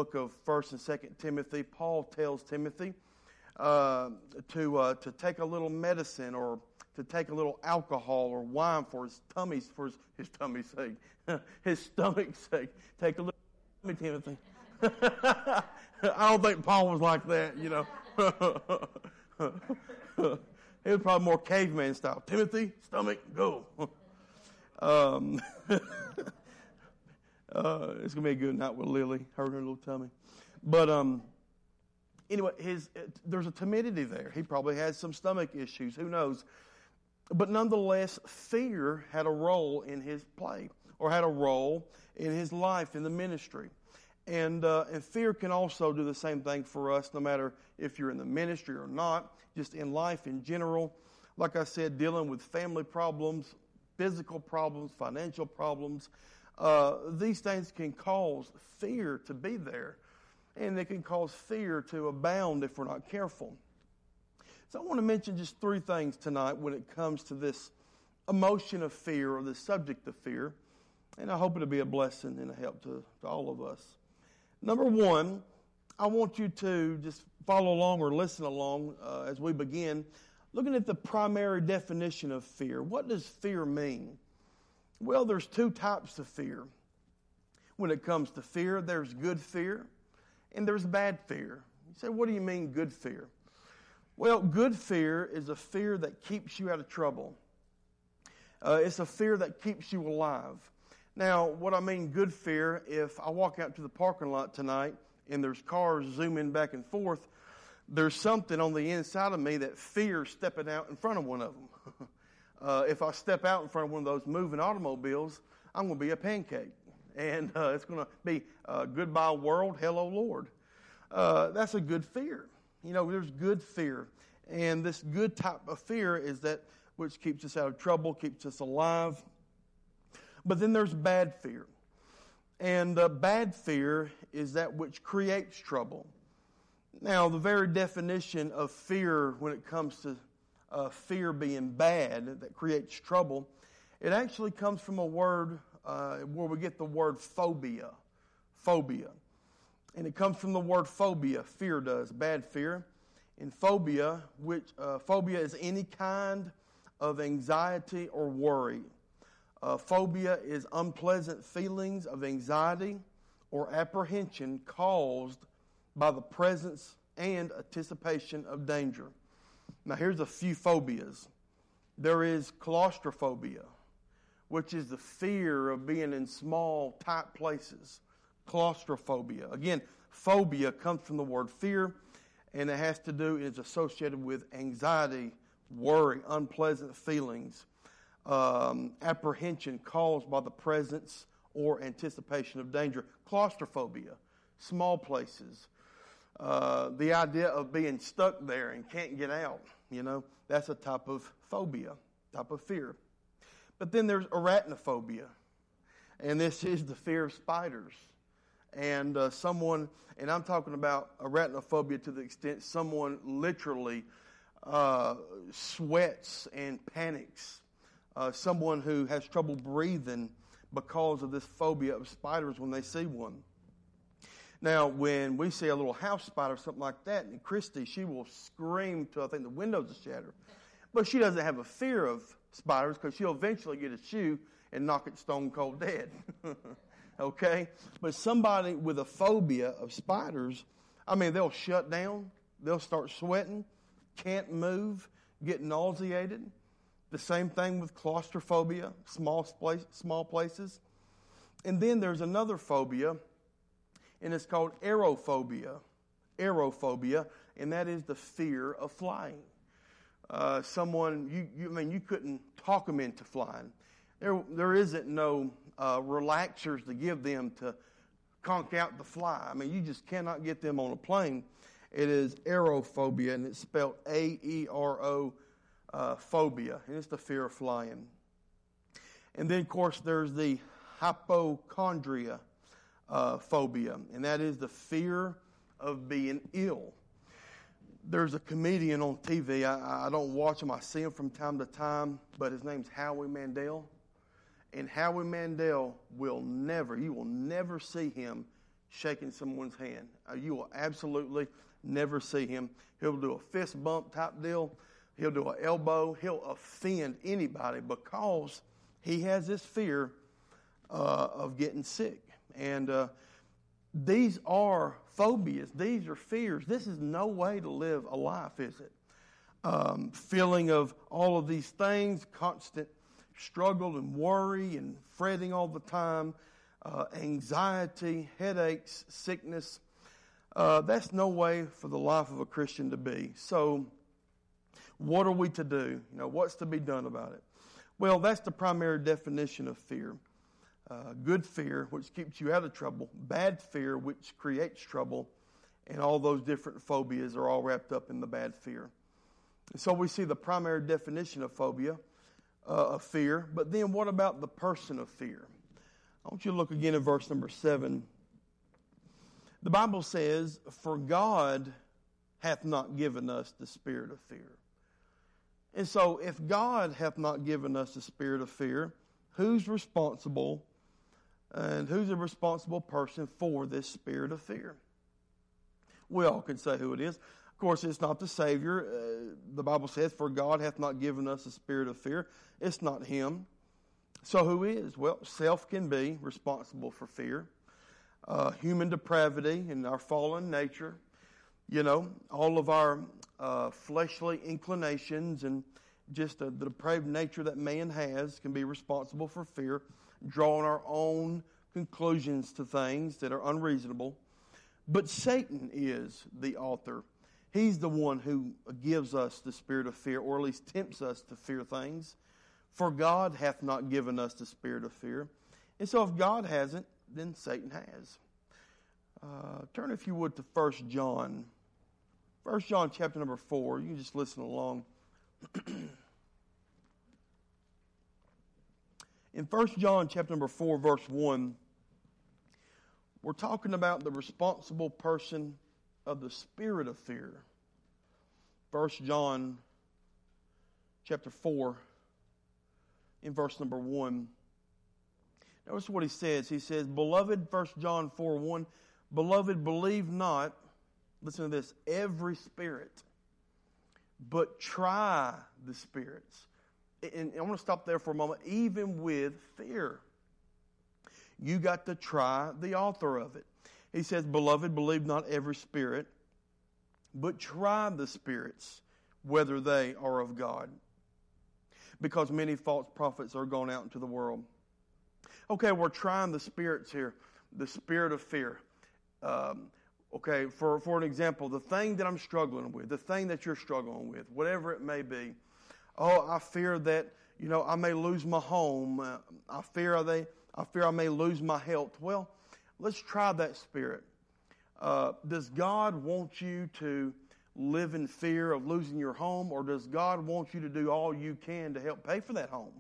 book of 1st and 2nd Timothy, Paul tells Timothy to take a little medicine or to take a little alcohol or wine for his tummy's sake, his stomach's sake. Take a little, Timothy. I don't think Paul was like that, you know. He was probably more caveman style. Timothy, stomach, go. It's gonna be a good night with Lily, her and her little tummy. But anyway, there's a timidity there. He probably had some stomach issues. Who knows? But nonetheless, fear had a role in his play, or had a role in his life in the ministry. And fear can also do the same thing for us, no matter if you're in the ministry or not, just in life in general. Like I said, dealing with family problems, physical problems, financial problems. These things can cause fear to be there, and they can cause fear to abound if we're not careful. So I want to mention just 3 things tonight when it comes to this emotion of fear or the subject of fear, and I hope it'll be a blessing and a help to all of us. Number 1, I want you to just follow along or listen along as we begin, looking at the primary definition of fear. What does fear mean? Well, there's 2 types of fear. When it comes to fear, there's good fear and there's bad fear. You say, what do you mean good fear? Well, good fear is a fear that keeps you out of trouble. It's a fear that keeps you alive. Now, what I mean good fear, if I walk out to the parking lot tonight and there's cars zooming back and forth, there's something on the inside of me that fears stepping out in front of one of them. If I step out in front of one of those moving automobiles, I'm going to be a pancake. And it's going to be goodbye world, hello Lord. That's a good fear. You know, there's good fear. And this good type of fear is that which keeps us out of trouble, keeps us alive. But then there's bad fear. And bad fear is that which creates trouble. Now, the very definition of fear when it comes to fear being bad, that creates trouble, it actually comes from a word where we get the word phobia. Phobia. And it comes from the word phobia. Fear does. Bad fear. And phobia, phobia is any kind of anxiety or worry. Phobia is unpleasant feelings of anxiety or apprehension caused by the presence and anticipation of danger. Now here's a few phobias. There is claustrophobia, which is the fear of being in small, tight places. Claustrophobia. Again, phobia comes from the word fear, and it has to do, it's associated with anxiety, worry, unpleasant feelings, apprehension caused by the presence or anticipation of danger. Claustrophobia, small places. The idea of being stuck there and can't get out, you know, that's a type of phobia, type of fear. But then there's arachnophobia, and this is the fear of spiders. And and I'm talking about arachnophobia to the extent someone literally sweats and panics. Someone who has trouble breathing because of this phobia of spiders when they see one. Now, when we see a little house spider or something like that, and Christy, she will scream till I think the windows will shatter. But she doesn't have a fear of spiders because she'll eventually get a shoe and knock it stone cold dead. Okay? But somebody with a phobia of spiders, I mean, they'll shut down, they'll start sweating, can't move, get nauseated. The same thing with claustrophobia, small places. And then there's another phobia, and it's called aerophobia. Aerophobia, and that is the fear of flying. You couldn't talk them into flying. There isn't no relaxers to give them to conk out the fly. I mean, you just cannot get them on a plane. It is aerophobia, and it's spelled A-E-R-O, phobia, and it's the fear of flying. And then, of course, there's the hypochondria phobia, and that is the fear of being ill. There's a comedian on TV. I don't watch him. I see him from time to time, but his name's Howie Mandel. And Howie Mandel you will never see him shaking someone's hand. You will absolutely never see him. He'll do a fist bump type deal. He'll do an elbow. He'll offend anybody because he has this fear of getting sick. And these are phobias. These are fears. This is no way to live a life, is it? Feeling of all of these things, constant struggle and worry and fretting all the time, anxiety, headaches, sickness. That's no way for the life of a Christian to be. So what are we to do? What's to be done about it? Well, that's the primary definition of fear. Good fear, which keeps you out of trouble. Bad fear, which creates trouble. And all those different phobias are all wrapped up in the bad fear. And so we see the primary definition of phobia, of fear. But then what about the person of fear? I want you to look again at verse number 7. The Bible says, "For God hath not given us the spirit of fear." And so if God hath not given us the spirit of fear, who's responsible and who's a responsible person for this spirit of fear? We all can say who it is. Of course, it's not the Savior. The Bible says, "For God hath not given us a spirit of fear." It's not Him. So who is? Well, self can be responsible for fear. Human depravity and our fallen nature. All of our fleshly inclinations and just the depraved nature that man has can be responsible for fear, drawing our own conclusions to things that are unreasonable. But Satan is the author. He's the one who gives us the spirit of fear, or at least tempts us to fear things. For God hath not given us the spirit of fear. And so if God hasn't, then Satan has. Turn, if you would, to 1 John. 1 John chapter number 4. You can just listen along. In 1 John chapter number 4, verse 1, we're talking about the responsible person of the spirit of fear. 1 John chapter 4, in verse number 1. Notice what he says. He says, "Beloved," 1 John 4, 1, "Beloved, believe not," listen to this, "every spirit, but try the spirits." And I want to stop there for a moment. Even with fear, you got to try the author of it. He says, "Beloved, believe not every spirit, but try the spirits, whether they are of God. Because many false prophets are gone out into the world." Okay, we're trying the spirits here. The spirit of fear. Okay, for an example, the thing that I'm struggling with, the thing that you're struggling with, whatever it may be. Oh, I fear that, I may lose my home. I fear I may lose my health. Well, let's try that spirit. Does God want you to live in fear of losing your home, or does God want you to do all you can to help pay for that home?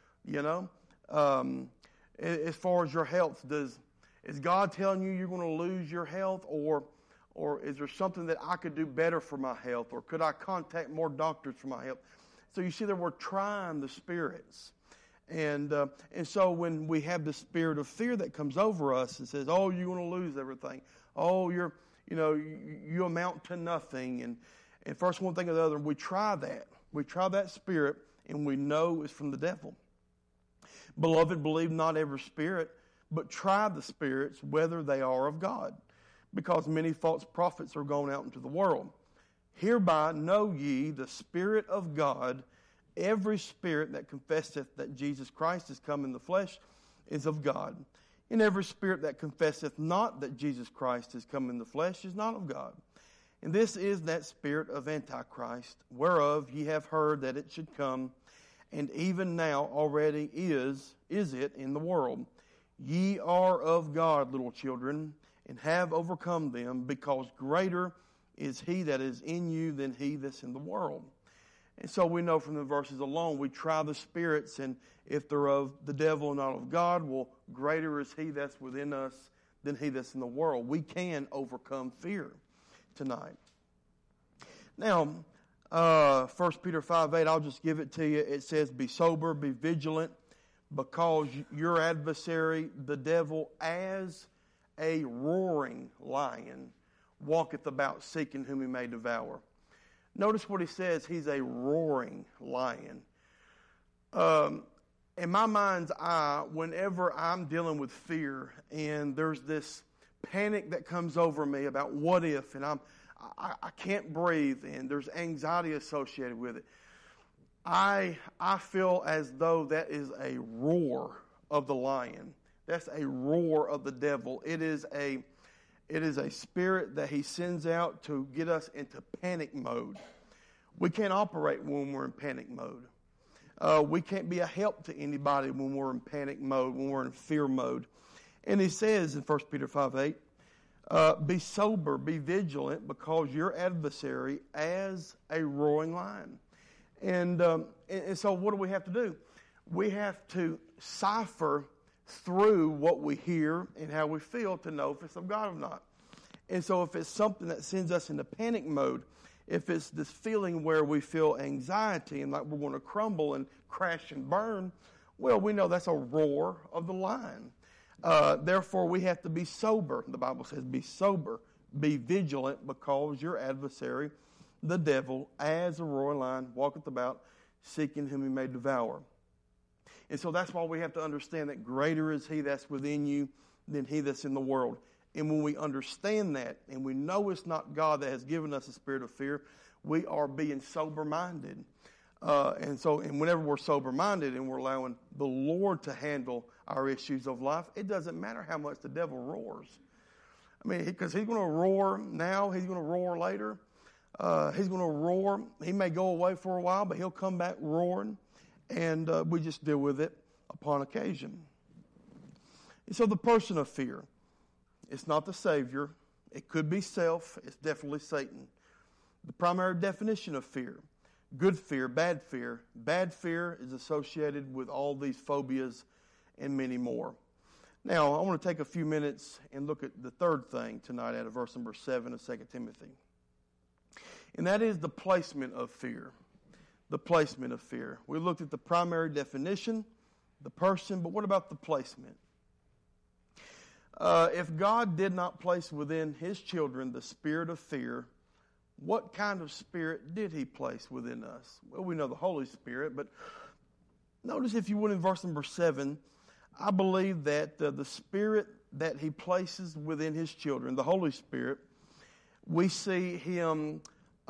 As far as your health, is God telling you you're going to lose your health, or is there something that I could do better for my health, or could I contact more doctors for my health? So you see that we're trying the spirits. And so when we have the spirit of fear that comes over us and says, "Oh, you're going to lose everything. Oh, you amount to nothing." And first one thing or the other, we try that. We try that spirit, and we know it's from the devil. "Beloved, believe not every spirit, but try the spirits, whether they are of God. Because many false prophets are gone out into the world. Hereby know ye the Spirit of God. Every spirit that confesseth that Jesus Christ is come in the flesh is of God. And every spirit that confesseth not that Jesus Christ is come in the flesh is not of God. And this is that spirit of Antichrist, whereof ye have heard that it should come, and even now already is it in the world. Ye are of God, little children, and have overcome them, because greater is he that is in you than he that's in the world." And so we know from the verses alone, we try the spirits, and if they're of the devil and not of God, well, greater is he that's within us than he that's in the world. We can overcome fear tonight. Now, 1 Peter 5:8, I'll just give it to you. It says, "Be sober, be vigilant, because your adversary, the devil, as a roaring lion walketh about seeking whom he may devour. Notice what he says. He's a roaring lion. In my mind's eye, whenever I'm dealing with fear and there's this panic that comes over me about what if, and I can't breathe, and there's anxiety associated with it, I feel as though that is a roar of the lion. That's a roar of the devil. It is a spirit that he sends out to get us into panic mode. We can't operate when we're in panic mode. We can't be a help to anybody when we're in panic mode, when we're in fear mode. And he says in 1 Peter 5:8, be sober, be vigilant, because your adversary as a roaring lion. And so what do we have to do? We have to cipher through what we hear and how we feel to know if it's of God or not. And so if it's something that sends us into panic mode, if it's this feeling where we feel anxiety and like we're going to crumble and crash and burn, well, we know that's a roar of the lion. Therefore, we have to be sober. The Bible says, be sober, be vigilant, because your adversary, the devil, as a roaring lion, walketh about, seeking whom he may devour. And so that's why we have to understand that greater is he that's within you than he that's in the world. And when we understand that, and we know it's not God that has given us a spirit of fear, we are being sober-minded. And whenever we're sober-minded and we're allowing the Lord to handle our issues of life, it doesn't matter how much the devil roars. I mean, because he's going to roar now, he's going to roar later. He's going to roar. He may go away for a while, but he'll come back roaring, and we just deal with it upon occasion. And so the person of fear, it's not the Savior. It could be self. It's definitely Satan. The primary definition of fear: good fear, bad fear. Bad fear is associated with all these phobias and many more. Now, I want to take a few minutes and look at the third thing tonight out of verse number 7 of 2 Timothy. And that is the placement of fear. The placement of fear. We looked at the primary definition, the person, but what about the placement? If God did not place within his children the spirit of fear, what kind of spirit did he place within us? Well, we know the Holy Spirit, but notice, if you would, in verse number 7, I believe that the spirit that he places within his children, the Holy Spirit, we see him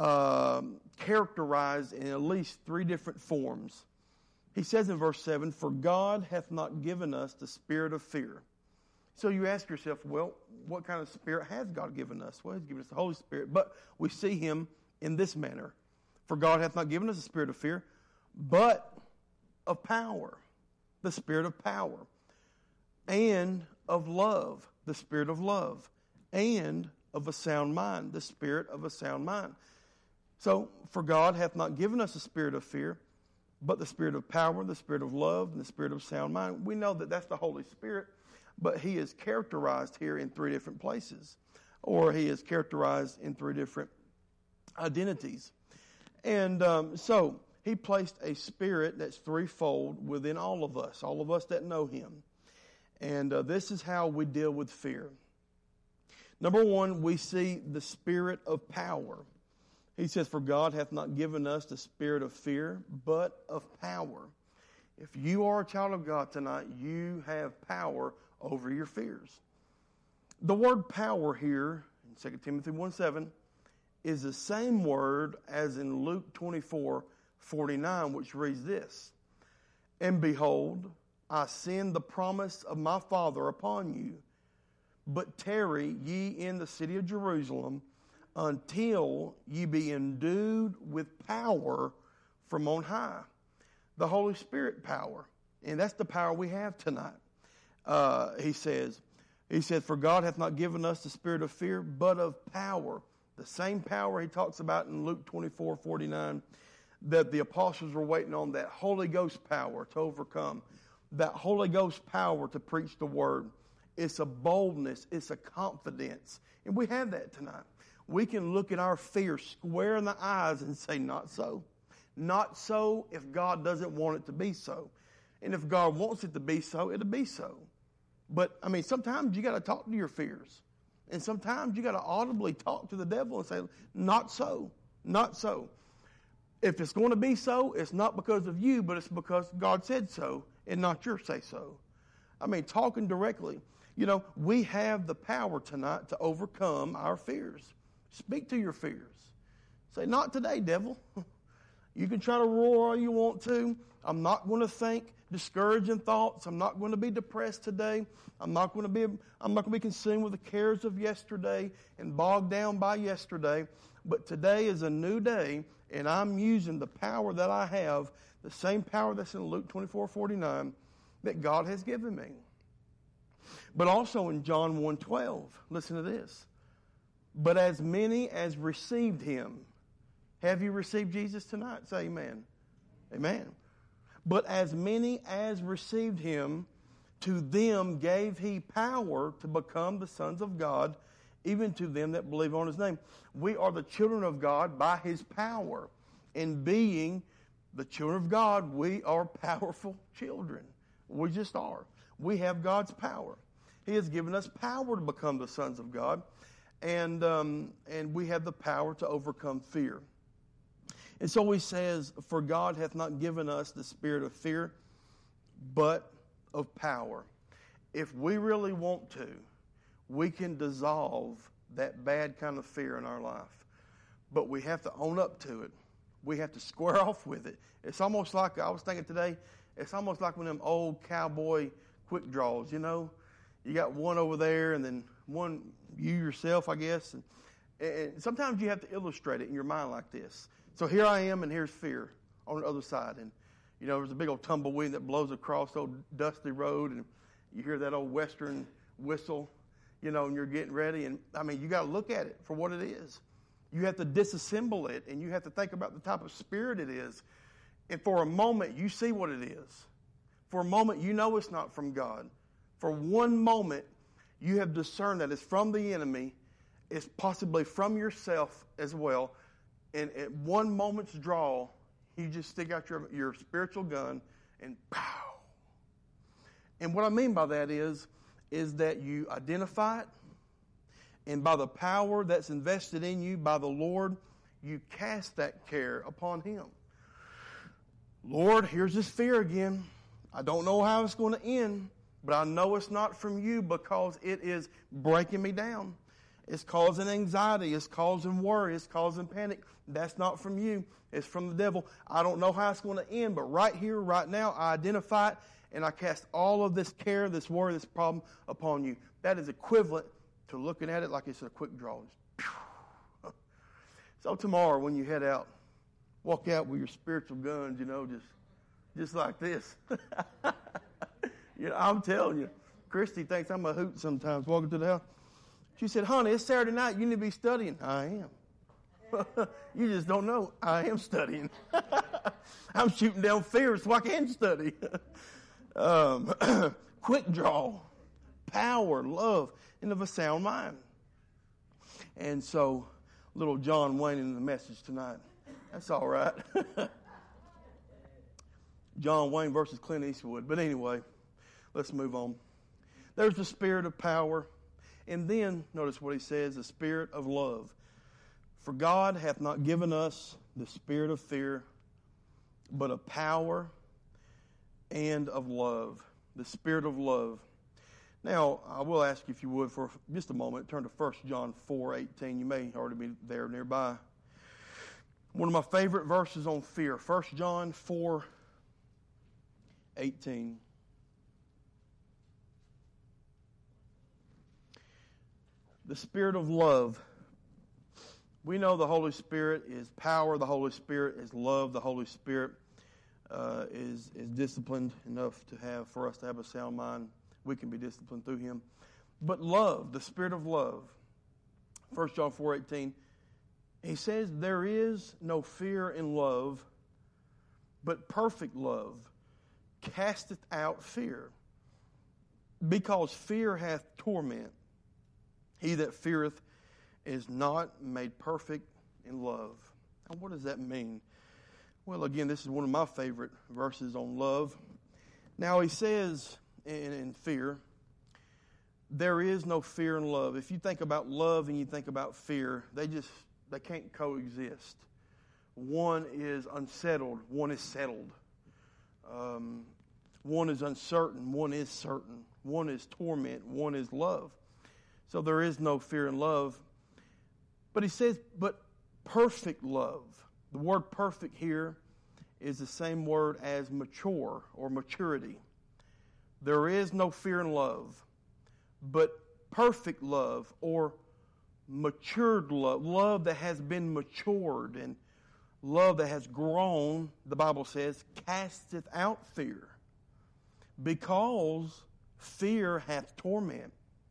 characterized in at least 3 different forms. He says in verse 7, for God hath not given us the spirit of fear. So you ask yourself, well, what kind of spirit has God given us? Well, he's given us the Holy Spirit, but we see him in this manner. For God hath not given us a spirit of fear, but of power, the spirit of power, and of love, the spirit of love, and of a sound mind, the spirit of a sound mind. So, for God hath not given us a spirit of fear, but the spirit of power, the spirit of love, and the spirit of sound mind. We know that that's the Holy Spirit, but he is characterized here in 3 different places, or he is characterized in 3 different identities. And so he placed a spirit that's threefold within all of us that know him. And this is how we deal with fear. Number 1, we see the spirit of power. He says, for God hath not given us the spirit of fear, but of power. If you are a child of God tonight, you have power over your fears. The word power here in 2 Timothy 1:7 is the same word as in Luke 24:49, which reads this: and behold, I send the promise of my Father upon you, but tarry ye in the city of Jerusalem until ye be endued with power from on high. The Holy Spirit power. And that's the power we have tonight. He says, for God hath not given us the spirit of fear, but of power. The same power he talks about in Luke 24:49, that the apostles were waiting on, that Holy Ghost power to overcome. That Holy Ghost power to preach the word. It's a boldness. It's a confidence. And we have that tonight. We can look at our fear square in the eyes and say, not so. Not so if God doesn't want it to be so. And if God wants it to be so, it'll be so. But, I mean, sometimes you got to talk to your fears. And sometimes you got to audibly talk to the devil and say, not so, not so. If it's going to be so, it's not because of you, but it's because God said so and not your say so. I mean, talking directly. You know, we have the power tonight to overcome our fears. Speak to your fears. Say, not today, devil. You can try to roar all you want to. I'm not going to think discouraging thoughts. I'm not going to be depressed today. I'm not going to be consumed with the cares of yesterday and bogged down by yesterday. But today is a new day, and I'm using the power that I have, the same power that's in Luke 24:49 that God has given me. But also in John 1:12, listen to this. But as many as received him. Have you received Jesus tonight? Say amen. Amen. But as many as received him, to them gave he power to become the sons of God, even to them that believe on his name. We are the children of God by his power. And being the children of God, we are powerful children. We just are. We have God's power. He has given us power to become the sons of God. And we have the power to overcome fear. And so he says, for God hath not given us the spirit of fear, but of power. If we really want to, we can dissolve that bad kind of fear in our life. But we have to own up to it. We have to square off with it. It's almost like, I was thinking today, it's almost like one of them old cowboy quick draws, you know. You got one over there and then one you yourself, I guess. And sometimes you have to illustrate it in your mind like this. So here I am, and here's fear on the other side. And, you know, there's a big old tumbleweed that blows across the old dusty road, and you hear that old western whistle, you know, and you're getting ready. And, I mean, you got to look at it for what it is. You have to disassemble it, and you have to think about the type of spirit it is. And for a moment, you see what it is. For a moment, you know it's not from God. For one moment, you have discerned that it's from the enemy. It's possibly from yourself as well. And at one moment's draw, you just stick out your spiritual gun and pow. And what I mean by that is that you identify it, and by the power that's invested in you by the Lord, you cast that care upon him. Lord, here's this fear again. I don't know how it's going to end, but I know it's not from you because it is breaking me down. It's causing anxiety. It's causing worry. It's causing panic. That's not from you. It's from the devil. I don't know how it's going to end, but right here, right now, I identify it, and I cast all of this care, this worry, this problem upon you. That is equivalent to looking at it like it's a quick draw. So tomorrow when you head out, walk out with your spiritual guns, you know, just like this. You know, I'm telling you, Christy thinks I'm a hoot sometimes walking to the house. She said, honey, it's Saturday night. You need to be studying. I am. You just don't know. I am studying. I'm shooting down fears so I can study. Quick draw, power, love, and of a sound mind. And so, little John Wayne in the message tonight. That's all right. John Wayne versus Clint Eastwood. But anyway, let's move on. There's the spirit of power. And then, notice what he says, the spirit of love. For God hath not given us the spirit of fear, but of power and of love. The spirit of love. Now, I will ask you if you would for just a moment, turn to 1 John 4:18. You may already be there nearby. One of my favorite verses on fear, 1 John 4:18. The spirit of love. We know the Holy Spirit is power. The Holy Spirit is love. The Holy Spirit is disciplined enough for us to have a sound mind. We can be disciplined through him. But love, the spirit of love. 1 John 4:18. He says, there is no fear in love, but perfect love casteth out fear. Because fear hath torment. He that feareth is not made perfect in love. Now, what does that mean? Well, again, this is one of my favorite verses on love. Now, he says in fear, there is no fear in love. If you think about love and you think about fear, they can't coexist. One is unsettled, one is settled. One is uncertain, one is certain. One is torment, one is love. So there is no fear in love. But he says, but perfect love. The word perfect here is the same word as mature or maturity. There is no fear in love, but perfect love or matured love, love that has been matured and love that has grown, the Bible says, casteth out fear, because fear hath torment.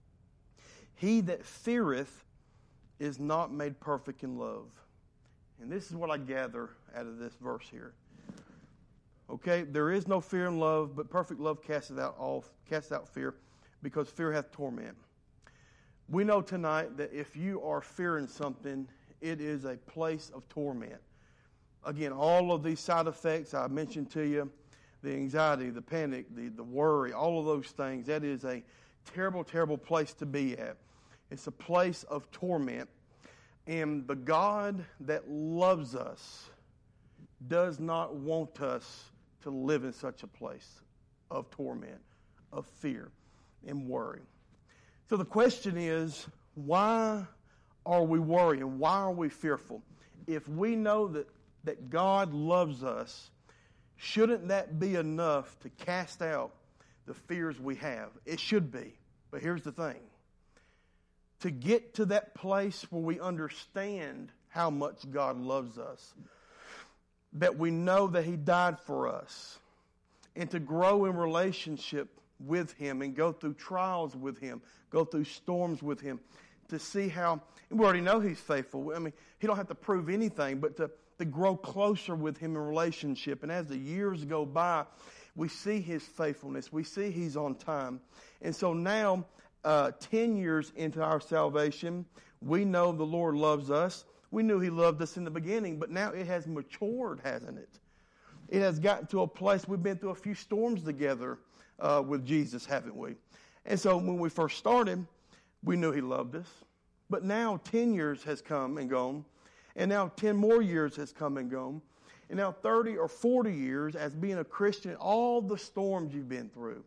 He that feareth is not made perfect in love. And this is what I gather out of this verse here. Okay, there is no fear in love, but perfect love casteth out fear, because fear hath torment. We know tonight that if you are fearing something, it is a place of torment. Again, all of these side effects I mentioned to you, the anxiety, the panic, the worry, all of those things, that is a terrible, terrible place to be at. It's a place of torment. And the God that loves us does not want us to live in such a place of torment, of fear, and worry. So the question is, why are we worrying? Why are we fearful? If we know that God loves us, shouldn't that be enough to cast out the fears we have? It should be. But here's the thing. To get to that place where we understand how much God loves us, that we know that He died for us, and to grow in relationship with Him and go through trials with Him, go through storms with Him, to see how, and we already know He's faithful. I mean, He don't have to prove anything, but to grow closer with Him in relationship. And as the years go by, we see His faithfulness. We see He's on time. And so now, 10 years into our salvation, we know the Lord loves us. We knew He loved us in the beginning, but now it has matured, hasn't it? It has gotten to a place, we've been through a few storms together with Jesus, haven't we? And so when we first started, we knew He loved us. But now 10 years has come and gone, and now 10 more years has come and gone, and now 30 or 40 years as being a Christian, all the storms you've been through,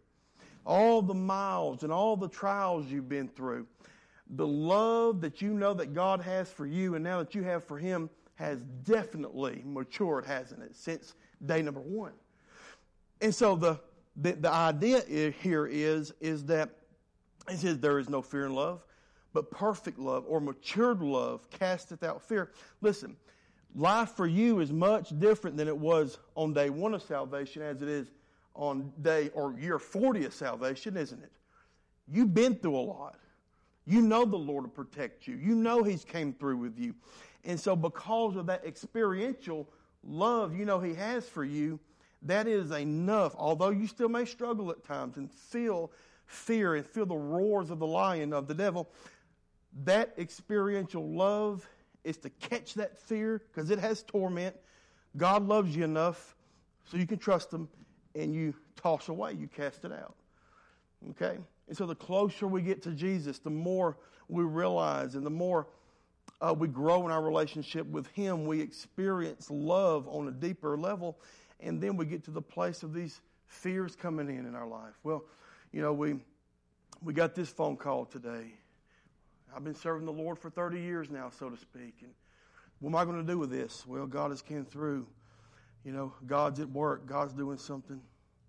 all the miles and all the trials you've been through, the love that you know that God has for you and now that you have for Him has definitely matured, hasn't it, since day number one. And so the idea here is that it says there is no fear in love, but perfect love or matured love casteth out fear. Listen, life for you is much different than it was on day one of salvation as it is on day or year 40 of salvation, isn't it? You've been through a lot. You know the Lord will protect you. You know He's came through with you. And so because of that experiential love you know He has for you, that is enough. Although you still may struggle at times and feel fear and feel the roars of the lion, of the devil, that experiential love is to catch that fear because it has torment. God loves you enough so you can trust Him, and you toss away, you cast it out. Okay? And so the closer we get to Jesus, the more we realize and the more we grow in our relationship with Him, we experience love on a deeper level, and then we get to the place of these fears coming in our life. Well, you know, we got this phone call today. I've been serving the Lord for 30 years now, so to speak. And what am I going to do with this? Well, God has came through. You know, God's at work. God's doing something.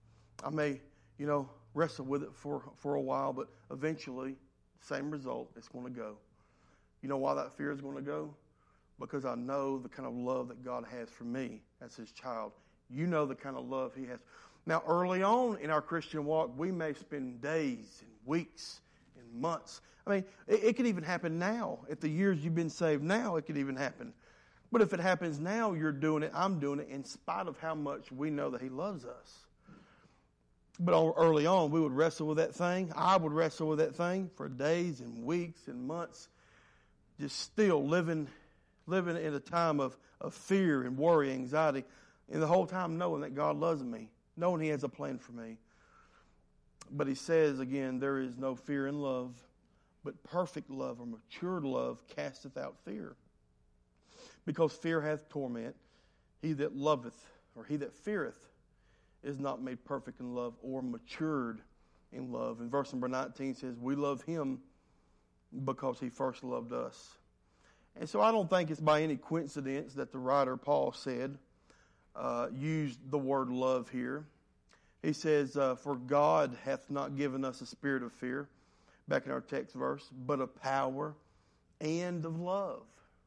I may, wrestle with it for a while, but eventually, same result, it's going to go. You know why that fear is going to go? Because I know the kind of love that God has for me as His child. You know the kind of love He has. Now, early on in our Christian walk, we may spend days and weeks and months. I mean, it could even happen now. At the years you've been saved now, it could even happen. But if it happens now, you're doing it, I'm doing it, in spite of how much we know that He loves us. But early on, we would wrestle with that thing. I would wrestle with that thing for days and weeks and months, just still living in a time of fear and worry, anxiety, and the whole time knowing that God loves me, knowing He has a plan for me. But he says again, there is no fear in love, but perfect love or matured love casteth out fear. Because fear hath torment. He that loveth, or he that feareth, is not made perfect in love or matured in love. And verse number 19 says, we love him because he first loved us. And so I don't think it's by any coincidence that the writer Paul said, used the word love here. He says, for God hath not given us a spirit of fear, back in our text verse, but of power and of love.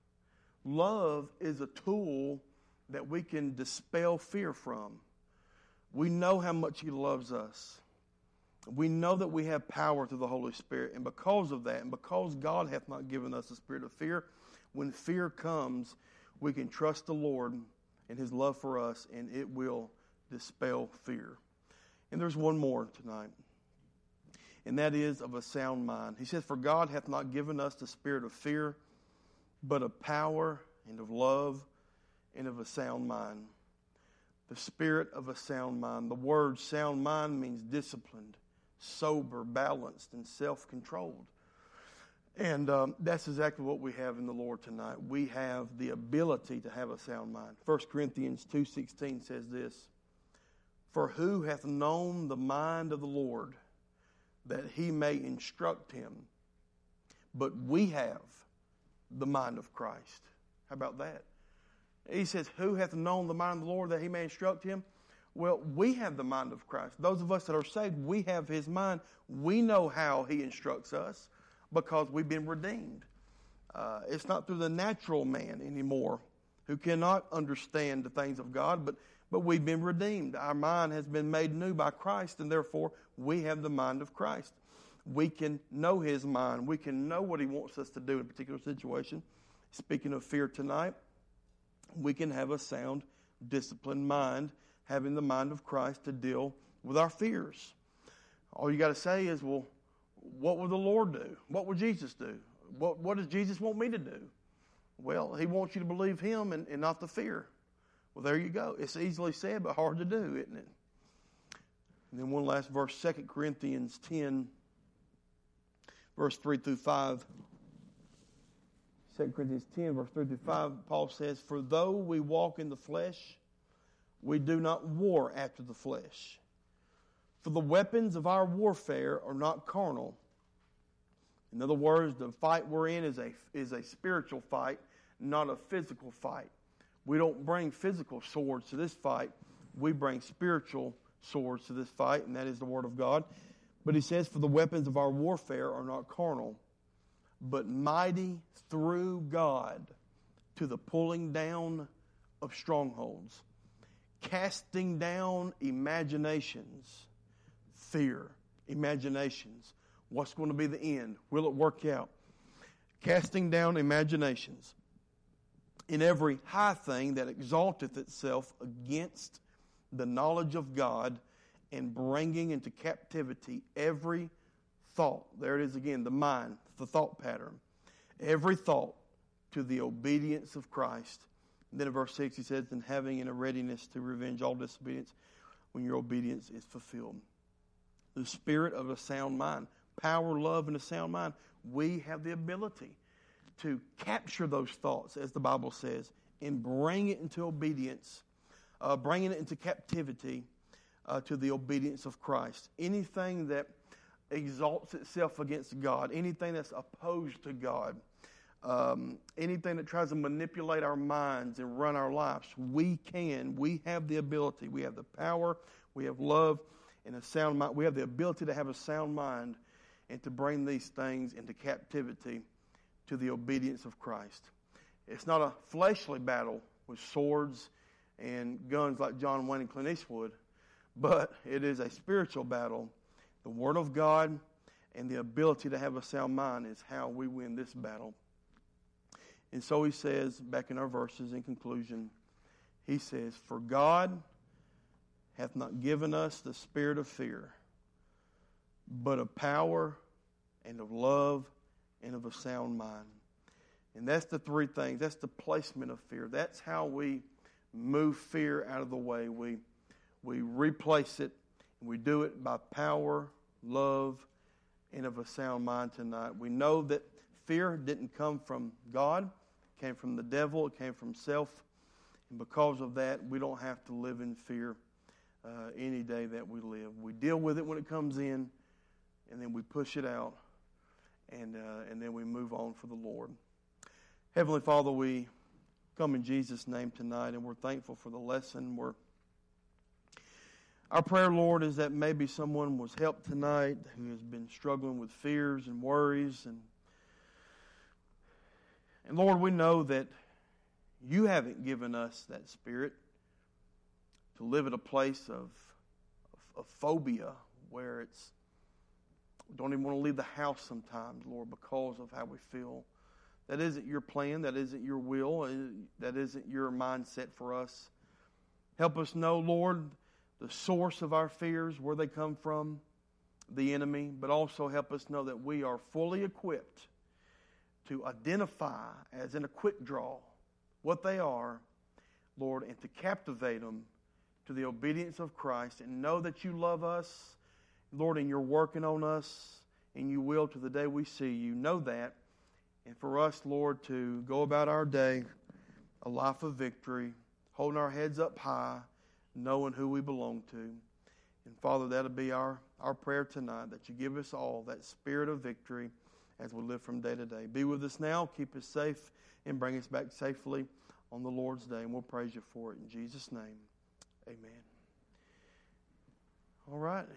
Love is a tool that we can dispel fear from. We know how much he loves us. We know that we have power through the Holy Spirit. And because of that, and because God hath not given us a spirit of fear, when fear comes, we can trust the Lord and his love for us, and it will dispel fear. And there's one more tonight, and that is of a sound mind. He says, for God hath not given us the spirit of fear, but of power and of love and of a sound mind. The spirit of a sound mind. The word sound mind means disciplined, sober, balanced, and self-controlled. And that's exactly what we have in the Lord tonight. We have the ability to have a sound mind. 1 Corinthians 2:16 says this, for who hath known the mind of the Lord, that he may instruct him? But we have the mind of Christ. How about that? He says, who hath known the mind of the Lord, that he may instruct him? Well, we have the mind of Christ. Those of us that are saved, we have his mind. We know how he instructs us because we've been redeemed. It's not through the natural man anymore who cannot understand the things of God, but we've been redeemed. Our mind has been made new by Christ, and therefore we have the mind of Christ. We can know his mind. We can know what he wants us to do in a particular situation. Speaking of fear tonight, we can have a sound, disciplined mind, having the mind of Christ to deal with our fears. All you got to say is, well, what would the Lord do? What would Jesus do? What does Jesus want me to do? Well, he wants you to believe him and not the fear. Well, there you go. It's easily said, but hard to do, isn't it? And then one last verse, 2 Corinthians 10, verse 3 through 5. 2 Corinthians 10, verse 3 through 5, Paul says, for though we walk in the flesh, we do not war after the flesh. For the weapons of our warfare are not carnal. In other words, the fight we're in is a spiritual fight, not a physical fight. We don't bring physical swords to this fight. We bring spiritual swords to this fight, and that is the Word of God. But he says, for the weapons of our warfare are not carnal, but mighty through God to the pulling down of strongholds, casting down imaginations, fear, imaginations. What's going to be the end? Will it work out? Casting down imaginations in every high thing that exalteth itself against the knowledge of God, and bringing into captivity every thought. There it is again, the mind, the thought pattern. Every thought to the obedience of Christ. And then in verse 6 he says, and having in a readiness to revenge all disobedience when your obedience is fulfilled. The spirit of a sound mind, power, love, and a sound mind. We have the ability to capture those thoughts, as the Bible says, and bring it into obedience, bringing it into captivity to the obedience of Christ. Anything that exalts itself against God, anything that's opposed to God, anything that tries to manipulate our minds and run our lives, we have the ability, we have the power, we have love and a sound mind. We have the ability to have a sound mind and to bring these things into captivity to the obedience of Christ. It's not a fleshly battle with swords and guns like John Wayne and Clint Eastwood, but it is a spiritual battle. The Word of God and the ability to have a sound mind is how we win this battle. And so he says, back in our verses in conclusion, he says, for God hath not given us the spirit of fear, but of power and of love and of a sound mind. And that's the three things. That's the placement of fear. That's how we move fear out of the way. We replace it, and we do it by power, love, and of a sound mind tonight. We know that fear didn't come from God. It came from the devil. It came from self. And because of that, we don't have to live in fear any day that we live. We deal with it when it comes in, and then we push it out, and then we move on for the Lord. Heavenly Father, we come in Jesus' name tonight, and we're thankful for the lesson. Our prayer, Lord, is that maybe someone was helped tonight who has been struggling with fears and worries. And Lord, we know that you haven't given us that spirit to live at a place of phobia where we don't even want to leave the house sometimes, Lord, because of how we feel. That isn't your plan. That isn't your will. That isn't your mindset for us. Help us know, Lord, the source of our fears, where they come from, the enemy, but also help us know that we are fully equipped to identify, as in a quick draw, what they are, Lord, and to captivate them to the obedience of Christ, and know that you love us, Lord, and you're working on us, and you will to the day we see you. Know that. And for us, Lord, to go about our day, a life of victory, holding our heads up high, knowing who we belong to. And Father, that'll be our prayer tonight, that you give us all that spirit of victory as we live from day to day. Be with us now, keep us safe, and bring us back safely on the Lord's day. And we'll praise you for it in Jesus' name. Amen. All right.